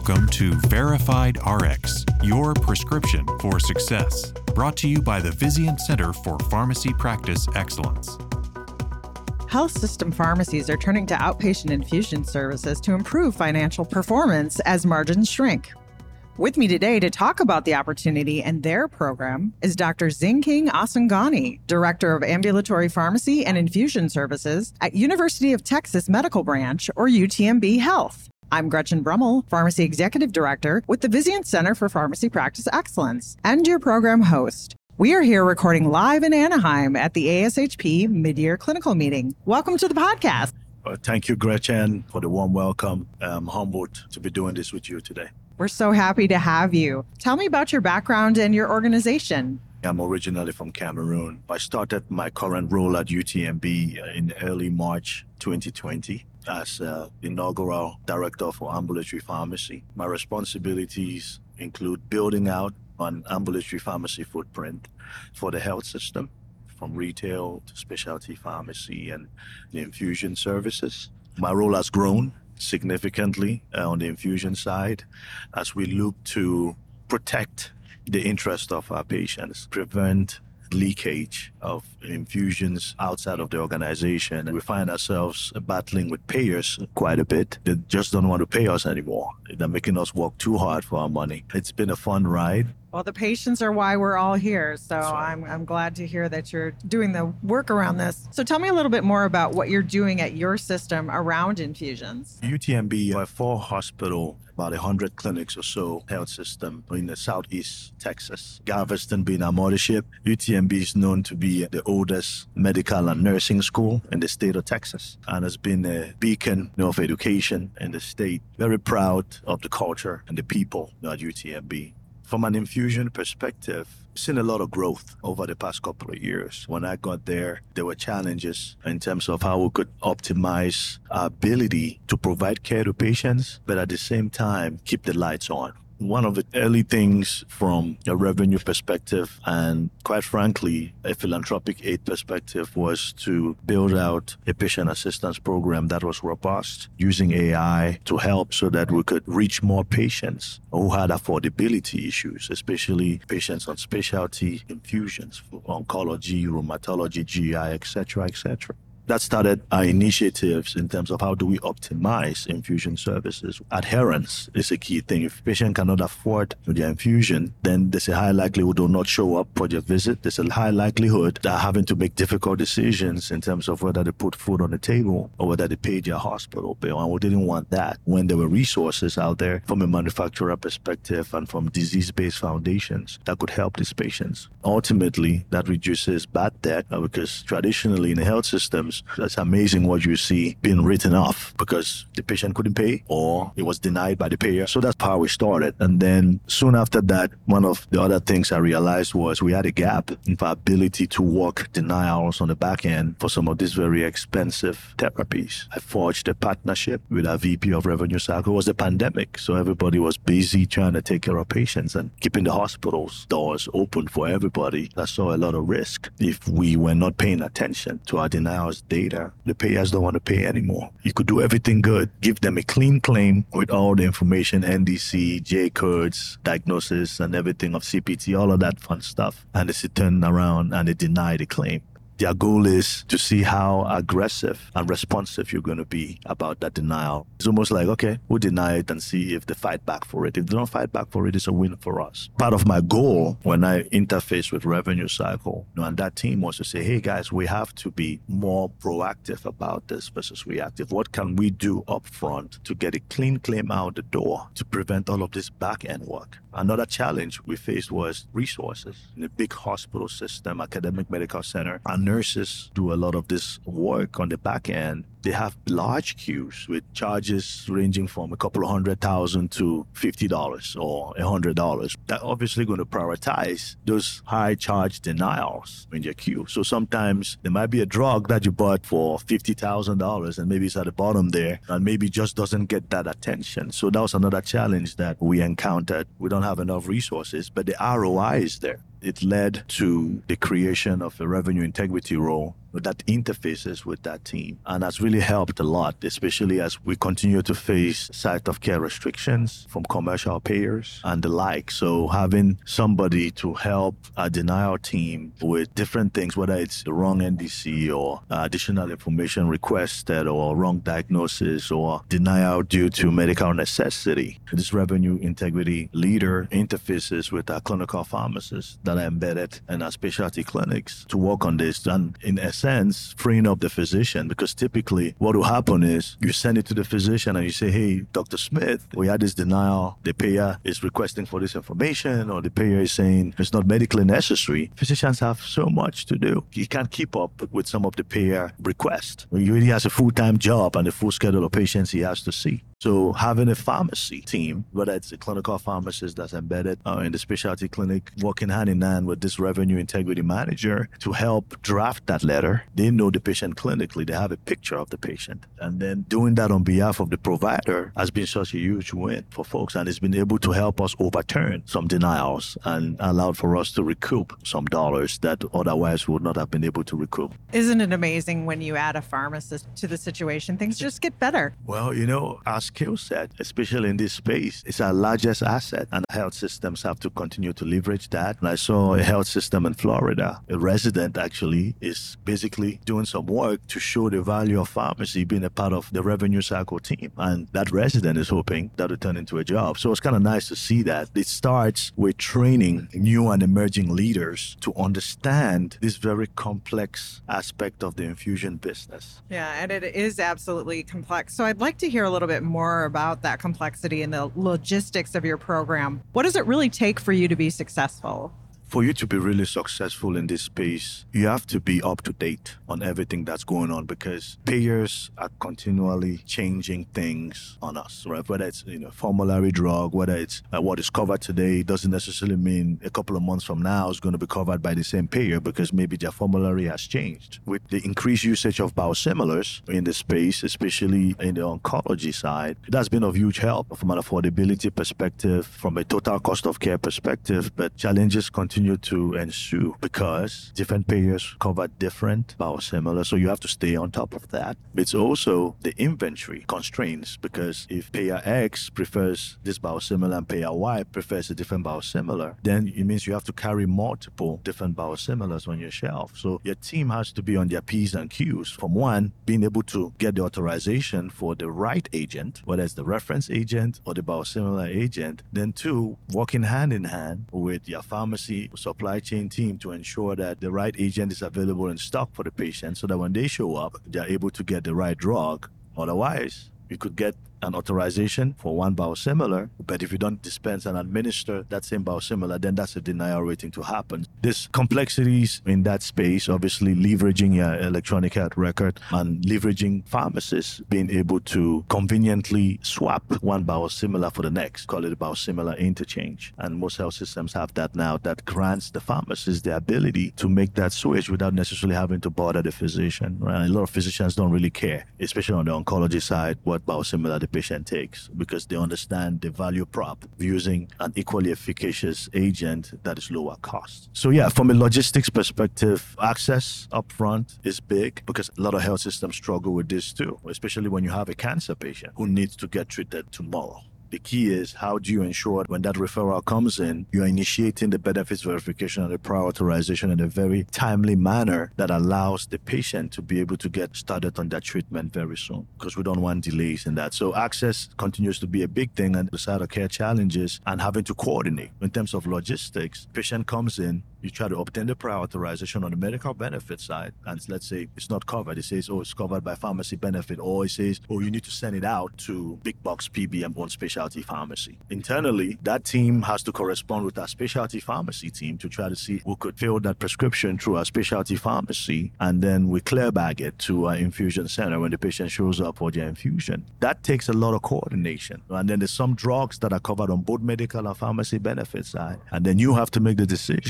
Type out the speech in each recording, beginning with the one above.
Welcome to Verified RX, your prescription for success. Brought to you by the Vizient Center for Pharmacy Practice Excellence. Health system pharmacies are turning to outpatient infusion services to improve financial performance as margins shrink. With me today to talk about the opportunity and their program is Dr. Zinking Asangani, Director of Ambulatory Pharmacy and Infusion Services at University of Texas Medical Branch, or UTMB Health. I'm Gretchen Brummel, Pharmacy Executive Director with the Vizient Center for Pharmacy Practice Excellence, and your program host. We are here recording live in Anaheim at the ASHP Mid-Year Clinical Meeting. Welcome to the podcast. Thank you, Gretchen, for the warm welcome. I'm humbled to be doing this with you today. We're so happy to have you. Tell me about your background and your organization. I'm originally from Cameroon. I started my current role at UTMB in early March 2020 as inaugural director for ambulatory pharmacy. My responsibilities include building out an ambulatory pharmacy footprint for the health system, from retail to specialty pharmacy and the infusion services. My role has grown significantly on the infusion side as we look to protect the interest of our patients, prevent leakage of infusions outside of the organization. We find ourselves battling with payers quite a bit. They just don't want to pay us anymore. They're making us work too hard for our money. It's been a fun ride. Well, the patients are why we're all here. So right. I'm glad to hear that you're doing the work around this. So tell me a little bit more about what you're doing at your system around infusions. UTMB, a 4-hospital, about 100 clinics or so health system in the southeast Texas. Galveston being our mothership. UTMB is known to be the oldest medical and nursing school in the state of Texas and has been a beacon of education in the state. Very proud of the culture and the people at UTMB. From an infusion perspective, I've seen a lot of growth over the past couple of years. When I got there were challenges in terms of how we could optimize our ability to provide care to patients, but at the same time, keep the lights on. One of the early things from a revenue perspective and, quite frankly, a philanthropic aid perspective was to build out a patient assistance program that was robust, using AI to help so that we could reach more patients who had affordability issues, especially patients on specialty infusions, oncology, rheumatology, GI, etc., etc. That started our initiatives in terms of how do we optimize infusion services. Adherence is a key thing. If a patient cannot afford their infusion, then there's a high likelihood they'll not show up for their visit. There's a high likelihood they're having to make difficult decisions in terms of whether they put food on the table or whether they pay their hospital bill. And we didn't want that when there were resources out there from a manufacturer perspective and from disease-based foundations that could help these patients. Ultimately, that reduces bad debt because traditionally in the health systems, that's amazing what you see being written off because the patient couldn't pay or it was denied by the payer. So that's how we started. And then soon after that, one of the other things I realized was we had a gap in our ability to work denials on the back end for some of these very expensive therapies. I forged a partnership with our VP of Revenue Cycle. It was the pandemic, so everybody was busy trying to take care of patients and keeping the hospital's doors open for everybody. I saw a lot of risk if we were not paying attention to our denials data. The payers don't want to pay anymore. You could do everything good, give them a clean claim with all the information, NDC, J-codes, diagnosis, and everything of CPT, all of that fun stuff. And they turn around and they deny the claim. Their goal is to see how aggressive and responsive you're going to be about that denial. It's almost like, okay, we'll deny it and see if they fight back for it. If they don't fight back for it, it's a win for us. Part of my goal when I interface with Revenue Cycle and that team was to say, hey guys, we have to be more proactive about this versus reactive. What can we do up front to get a clean claim out the door to prevent all of this back end work? Another challenge we faced was resources. In a big hospital system, academic medical center, our nurses do a lot of this work on the back end. They have large queues with charges ranging from a couple of $100,000 to $50 or $100. They're obviously going to prioritize those high charge denials in their queue. So sometimes there might be a drug that you bought for $50,000 and maybe it's at the bottom there and maybe just doesn't get that attention. So that was another challenge that we encountered. We don't have enough resources, but the ROI is there. It led to the creation of a revenue integrity role that interfaces with that team. And that's really helped a lot, especially as we continue to face site of care restrictions from commercial payers and the like. So having somebody to help a denial team with different things, whether it's the wrong NDC or additional information requested or wrong diagnosis or denial due to medical necessity. This revenue integrity leader interfaces with our clinical pharmacists that are embedded in our specialty clinics to work on this, and in a sense, freeing up the physician, because typically what will happen is you send it to the physician and you say, hey, Dr. Smith, we had this denial. The payer is requesting for this information, or the payer is saying it's not medically necessary. Physicians have so much to do. He can't keep up with some of the payer requests. He really has a full-time job and a full schedule of patients he has to see. So having a pharmacy team, whether it's a clinical pharmacist that's embedded in the specialty clinic, working hand in hand with this revenue integrity manager to help draft that letter. They know the patient clinically. They have a picture of the patient. And then doing that on behalf of the provider has been such a huge win for folks. And it's been able to help us overturn some denials and allowed for us to recoup some dollars that otherwise would not have been able to recoup. Isn't it amazing when you add a pharmacist to the situation, things just get better? Well, our skill set, especially in this space, is our largest asset, and health systems have to continue to leverage that. And I saw a health system in Florida. A resident actually is basically doing some work to show the value of pharmacy being a part of the revenue cycle team. And that resident is hoping that will turn into a job. So it's kind of nice to see that. It starts with training new and emerging leaders to understand this very complex aspect of the infusion business. Yeah, and it is absolutely complex. So I'd like to hear a little bit more about that complexity and the logistics of your program. What does it really take for you to be successful? For you to be really successful in this space, you have to be up to date on everything that's going on, because payers are continually changing things on us, right? Whether it's formulary drug, whether it's what is covered today, doesn't necessarily mean a couple of months from now is going to be covered by the same payer, because maybe their formulary has changed. With the increased usage of biosimilars in the space, especially in the oncology side, that's been of huge help from an affordability perspective, from a total cost of care perspective, but challenges continue to ensue because different payers cover different biosimilars, so you have to stay on top of that. It's also the inventory constraints, because if payer X prefers this biosimilar and payer Y prefers a different biosimilar, then it means you have to carry multiple different biosimilars on your shelf. So your team has to be on their P's and Q's. From one, being able to get the authorization for the right agent, whether it's the reference agent or the biosimilar agent. Then two, working hand in hand with your pharmacy supply chain team to ensure that the right agent is available in stock for the patient, so that when they show up, they're able to get the right drug. Otherwise, you could get an authorization for one biosimilar, but if you don't dispense and administer that same biosimilar, then that's a denial waiting to happen. There's complexities in that space, obviously leveraging your electronic health record and leveraging pharmacists being able to conveniently swap one biosimilar for the next, call it a biosimilar interchange. And most health systems have that now, that grants the pharmacist the ability to make that switch without necessarily having to bother the physician. Right? A lot of physicians don't really care, especially on the oncology side, what biosimilar the patient takes, because they understand the value prop of using an equally efficacious agent that is lower cost. So yeah, from a logistics perspective, access upfront is big, because a lot of health systems struggle with this too, especially when you have a cancer patient who needs to get treated tomorrow. The key is, how do you ensure when that referral comes in, you're initiating the benefits verification and the prior authorization in a very timely manner that allows the patient to be able to get started on that treatment very soon, because we don't want delays in that. So access continues to be a big thing, and the side of care challenges and having to coordinate. In terms of logistics, patient comes in, you try to obtain the prior authorization on the medical benefit side, and let's say it's not covered. It says, oh, it's covered by pharmacy benefit, or it says, oh, you need to send it out to big box PBM on specialty pharmacy. Internally, that team has to correspond with our specialty pharmacy team to try to see who could fill that prescription through our specialty pharmacy, and then we clear bag it to our infusion center when the patient shows up for their infusion. That takes a lot of coordination. And then there's some drugs that are covered on both medical and pharmacy benefit side, and then you have to make the decision,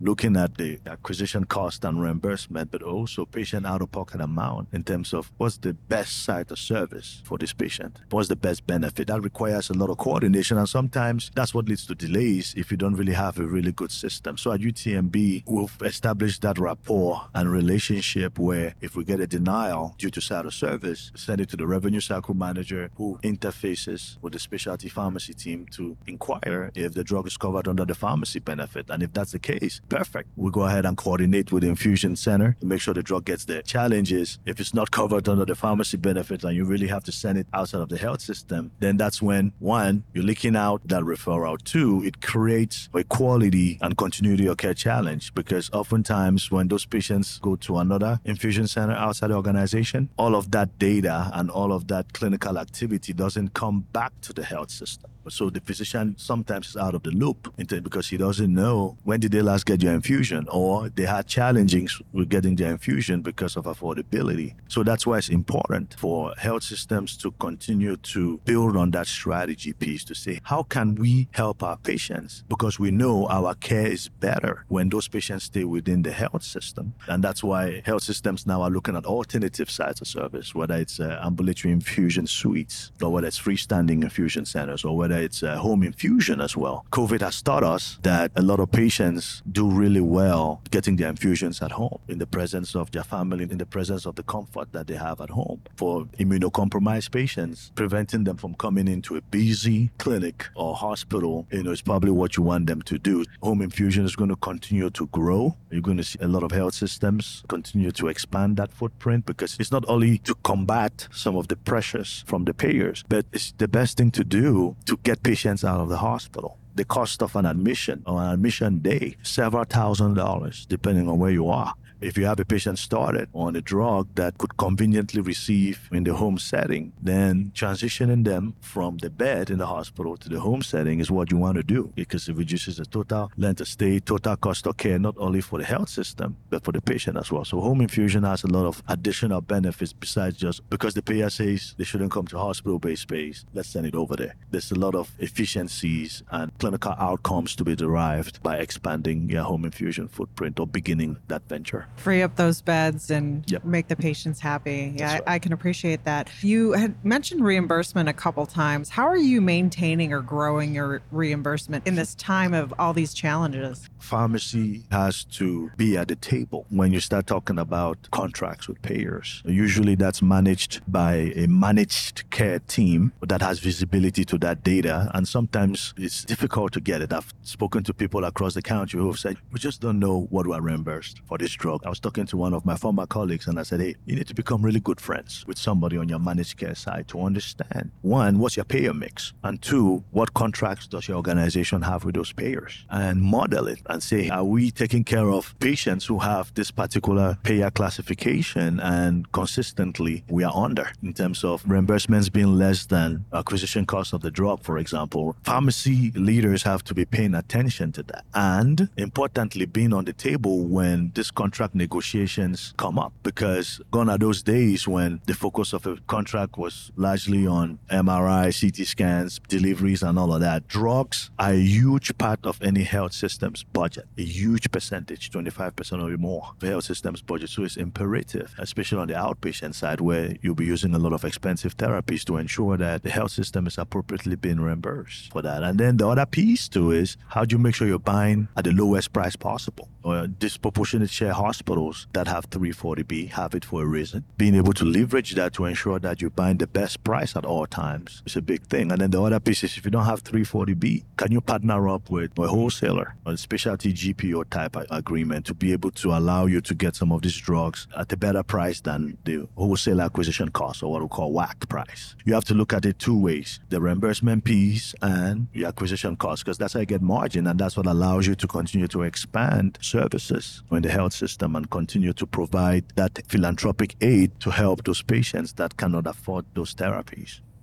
looking at the acquisition cost and reimbursement, but also patient out-of-pocket amount in terms of what's the best site of service for this patient, what's the best benefit. That requires a lot of coordination, and sometimes that's what leads to delays if you don't really have a really good system. So at UTMB, we've established that rapport and relationship where if we get a denial due to site of service, send it to the revenue cycle manager who interfaces with the specialty pharmacy team to inquire if the drug is covered under the pharmacy benefit. And if that's the case, perfect. We go ahead and coordinate with the infusion center to make sure the drug gets there. Challenge is if it's not covered under the pharmacy benefit and you really have to send it outside of the health system, then that's when, one, you're leaking out that referral. Two, it creates a quality and continuity of care challenge, because oftentimes when those patients go to another infusion center outside the organization, all of that data and all of that clinical activity doesn't come back to the health system. So the physician sometimes is out of the loop because he doesn't know when did they last get your infusion, or they had challenges with getting their infusion because of affordability. So that's why it's important for health systems to continue to build on that strategy piece to say, how can we help our patients? Because we know our care is better when those patients stay within the health system. And that's why health systems now are looking at alternative sites of service, whether it's ambulatory infusion suites, or whether it's freestanding infusion centers, or whether it's home infusion as well. COVID has taught us that a lot of patients do really well getting their infusions at home, in the presence of their family, in the presence of the comfort that they have at home. For immunocompromised patients, preventing them from coming into a busy clinic or hospital, is probably what you want them to do. Home infusion is going to continue to grow. You're going to see a lot of health systems continue to expand that footprint, because it's not only to combat some of the pressures from the payers, but it's the best thing to do to get patients out of the hospital. The cost of an admission or an admission day, several $1,000s, depending on where you are. If you have a patient started on a drug that could conveniently receive in the home setting, then transitioning them from the bed in the hospital to the home setting is what you want to do, because it reduces the total length of stay, total cost of care, not only for the health system, but for the patient as well. So home infusion has a lot of additional benefits besides just because the payer says they shouldn't come to hospital-based space, let's send it over there. There's a lot of efficiencies and clinical outcomes to be derived by expanding your home infusion footprint or beginning that venture. Free up those beds and Yep. make the patients happy. Yeah, That's right. I can appreciate that. You had mentioned reimbursement a couple times. How are you maintaining or growing your reimbursement in this time of all these challenges? Pharmacy has to be at the table when you start talking about contracts with payers. Usually that's managed by a managed care team that has visibility to that data, and sometimes it's difficult to get it. I've spoken to people across the country who have said, we just don't know what we're reimbursed for this drug. I was talking to one of my former colleagues and I said, hey, you need to become really good friends with somebody on your managed care side to understand, one, what's your payer mix? And two, what contracts does your organization have with those payers? And model it and say, are we taking care of patients who have this particular payer classification and consistently we are under in terms of reimbursements being less than acquisition cost of the drug, for example? Pharmacy leaders have to be paying attention to that. And importantly, being on the table when this contract negotiations come up, because gone are those days when the focus of a contract was largely on MRI, CT scans, deliveries, and all of that. Drugs are a huge part of any health system's budget, a huge percentage, 25% or more of the health system's budget. So it's imperative, especially on the outpatient side, where you'll be using a lot of expensive therapies, to ensure that the health system is appropriately being reimbursed for that. And then the other piece too is, how do you make sure you're buying at the lowest price possible? Or disproportionate share hospitals that have 340B have it for a reason. Being able to leverage that to ensure that you're buying the best price at all times is a big thing. And then the other piece is, if you don't have 340B, can you partner up with a wholesaler or a specialty GPO type agreement to be able to allow you to get some of these drugs at a better price than the wholesale acquisition cost, or what we call WAC price? You have to look at it two ways, the reimbursement piece and the acquisition cost, because that's how you get margin, and that's what allows you to continue to expand services in the health system and continue to provide that philanthropic aid to help those patients that cannot afford those therapies.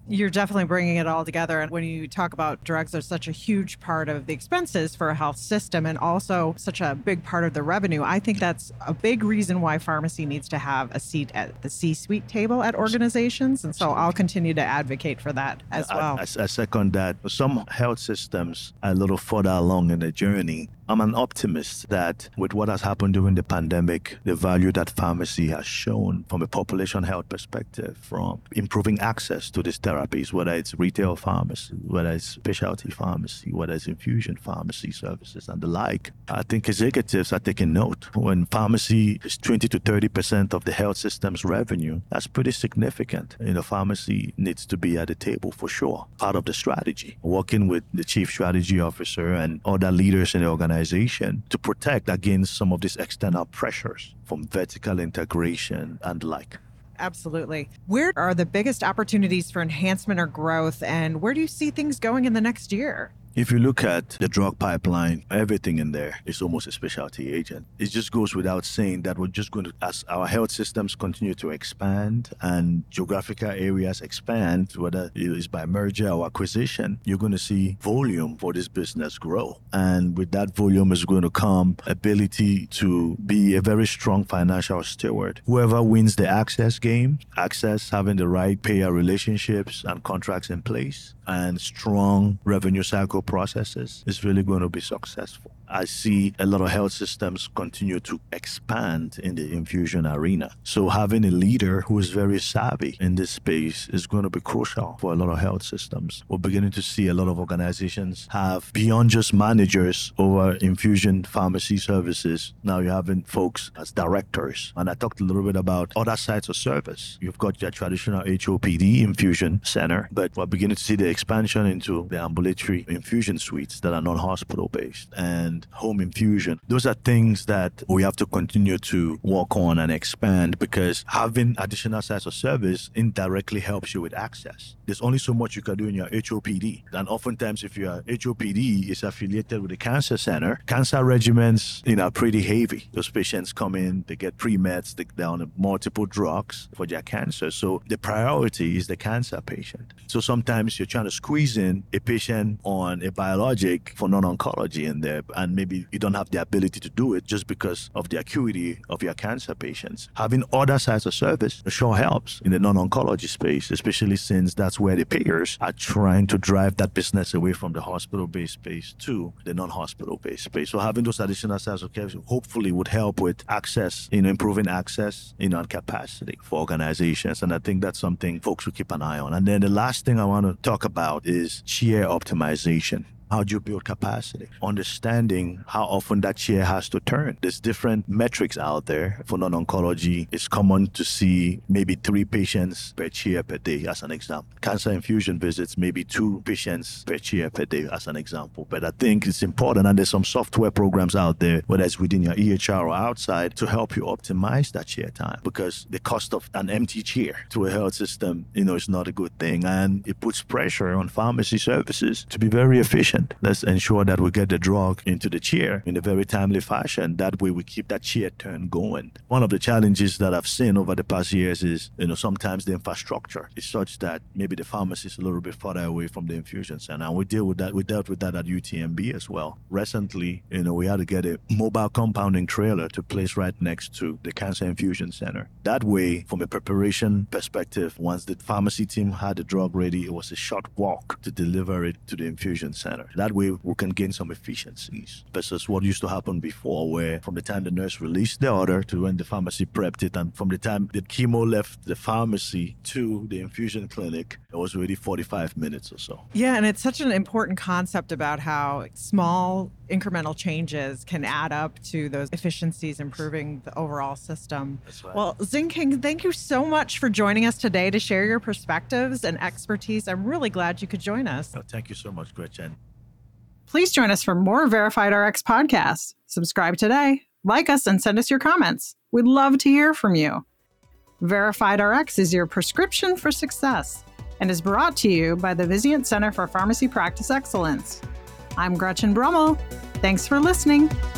You're definitely bringing it all together. And when you talk about drugs are such a huge part of the expenses for a health system and also such a big part of the revenue, I think that's a big reason why pharmacy needs to have a seat at the C-suite table at organizations. And so I'll continue to advocate for that as well. I second that. Some health systems are a little further along in the journey. I'm an optimist that with what has happened during the pandemic, the value that pharmacy has shown from a population health perspective, from improving access to these therapies, whether it's retail pharmacy, whether it's specialty pharmacy, whether it's infusion pharmacy services and the like, I think executives are taking note. When pharmacy is 20 to 30% of the health system's revenue, that's pretty significant. Pharmacy needs to be at the table for sure. Part of the strategy, working with the chief strategy officer and other leaders in the organization to protect against some of these external pressures from vertical integration and the like. Absolutely. Where are the biggest opportunities for enhancement or growth, and where do you see things going in the next year? If you look at the drug pipeline, everything in there is almost a specialty agent. It just goes without saying that we're just going to, as our health systems continue to expand and geographical areas expand, whether it is by merger or acquisition, you're going to see volume for this business grow. And with that volume is going to come ability to be a very strong financial steward. Whoever wins the access game, having the right payer relationships and contracts in place, and strong revenue cycle processes is really going to be successful. I see a lot of health systems continue to expand in the infusion arena. So having a leader who is very savvy in this space is going to be crucial for a lot of health systems. We're beginning to see a lot of organizations have, beyond just managers over infusion pharmacy services, now you're having folks as directors. And I talked a little bit about other sites of service. You've got your traditional HOPD infusion center, but we're beginning to see the expansion into the ambulatory infusion suites that are non-hospital based and home infusion. Those are things that we have to continue to work on and expand, because having additional sites of service indirectly helps you with access. There's only so much you can do in your HOPD. And oftentimes if your HOPD is affiliated with a cancer center, cancer regimens are pretty heavy. Those patients come in, they get pre-meds, they're on multiple drugs for their cancer. So the priority is the cancer patient. So sometimes you're trying to squeeze in a patient on a biologic for non-oncology in there, and maybe you don't have the ability to do it just because of the acuity of your cancer patients. Having other sites of service sure helps in the non-oncology space, especially since that's where the payers are trying to drive that business away from the hospital-based space to the non-hospital-based space. So having those additional sites of care hopefully would help with access, improving access, and capacity for organizations. And I think that's something folks will keep an eye on. And then the last thing I want to talk about is chair optimization. How do you build capacity? Understanding how often that chair has to turn. There's different metrics out there. For non-oncology, it's common to see maybe 3 patients per chair per day, as an example. Cancer infusion visits, maybe 2 patients per chair per day, as an example. But I think it's important, and there's some software programs out there, whether it's within your EHR or outside, to help you optimize that chair time. Because the cost of an empty chair to a health system, is not a good thing. And it puts pressure on pharmacy services to be very efficient. Let's ensure that we get the drug into the chair in a very timely fashion. That way we keep that chair turn going. One of the challenges that I've seen over the past years is, sometimes the infrastructure is such that maybe the pharmacy is a little bit further away from the infusion center. And we deal with that. We dealt with that at UTMB as well. Recently, we had to get a mobile compounding trailer to place right next to the cancer infusion center. That way, from a preparation perspective, once the pharmacy team had the drug ready, it was a short walk to deliver it to the infusion center. That way we can gain some efficiencies versus what used to happen before, where from the time the nurse released the order to when the pharmacy prepped it, and from the time the chemo left the pharmacy to the infusion clinic, it was already 45 minutes or so. Yeah, and it's such an important concept about how small incremental changes can add up to those efficiencies, improving the overall system. That's right. Well, Xinqing, thank you so much for joining us today to share your perspectives and expertise. I'm really glad you could join us. Oh, thank you so much, Gretchen. Please join us for more Verified RX podcasts. Subscribe today, like us, and send us your comments. We'd love to hear from you. Verified RX is your prescription for success and is brought to you by the Vizient Center for Pharmacy Practice Excellence. I'm Gretchen Brummel. Thanks for listening.